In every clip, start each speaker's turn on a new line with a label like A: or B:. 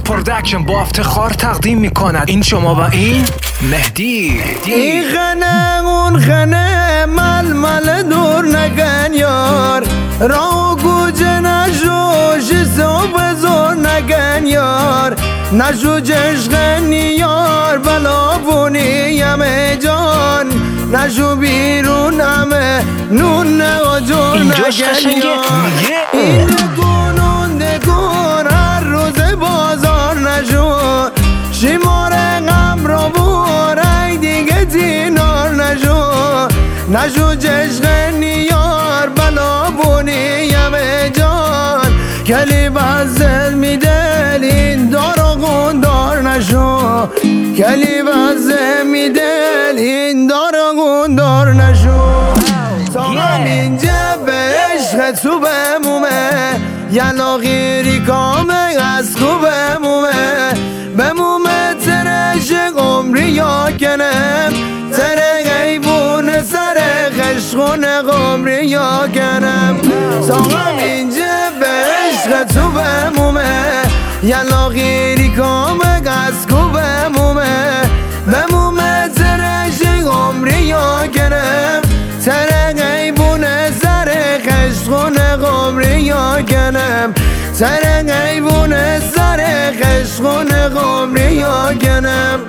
A: پرودکشن با افتخار تقدیم میکند این شما و این مهدی.
B: این خنه اون خنه مل دور نکن یار، راو گوجه نشو صبح زور نکن یار، نشو جشغنی یار بلا بونی همه جان، نشو بیرون همه نون نجور نکن یار. این دگون هر روز بازار نشو، شماره غم رو بور ای دیگه دینار نشو، نشو جشغنی یار بلا بونی همه جان، کلی بزل میدل این دار و گوندار نشو، کلی بزل میدل این دار و گوندار نشو. ساقم اینجا به عشق تو بمومه، یلا غیری کامه از خوب بمومه ترش عمری یا کنم، تره غیبون سر خشخون عمری یا کنم. ساقم اینجا به عشق تو بمومه، یلا غیری کامه از خوب بمومه ترش عمری یا کنم، تره غیبون سر خشخون عمری یا کنم، سر غیبون سر خشخون عمری یا کنم.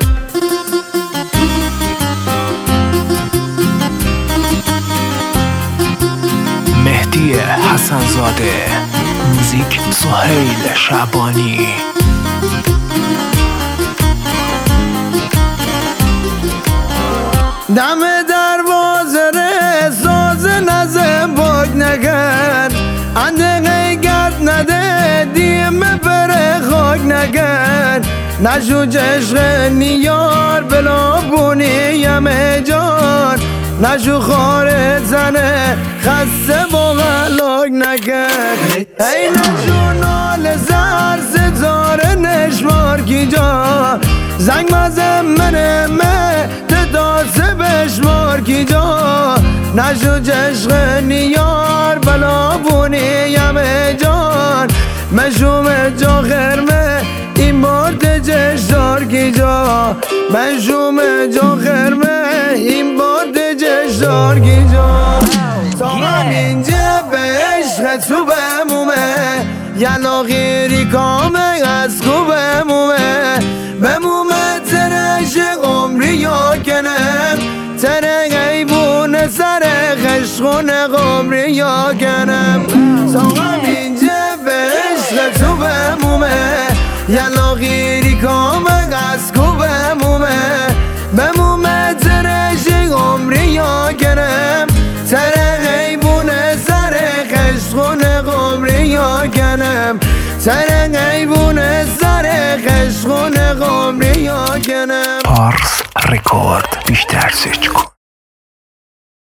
A: مهدی حسن زاده، موزیک سهیل شعبانی.
B: دم دروازه ره ساز نزم باگ نگن، اندقه گرد نده دیم بره خاک نگن، نشو جشغنی یار بلا بونی همه جان، نشو خارت زنه خسته با غلاک نکن، ای نشو نال زر ستاره نشمار کی جا، زنگ مزم منه تداسه بشمار کی جا، نشو جشغنی یار بلا بونی همه جان، مشوم جا خرمه این بارد جشدار کی جا، مشوم جا خرمه این بارد جشدار کی جا. ساقم اینجا به عشق تو بمومه، یلا غیری کامه از خوب بمومه ترش عمری یا کنم، تره غیبون سر خشخون عمری یا کنم. ساقم اینجا به عشق تو بمومه، یلا غیری کامه از خوب بمومه ترش عمری یا کنم، تره غیبون سر خشخون عمری یا کنم، سر غیبون سر خشخون عمری یا کنم.
A: پارس رکورد بیشتر سرچ کن.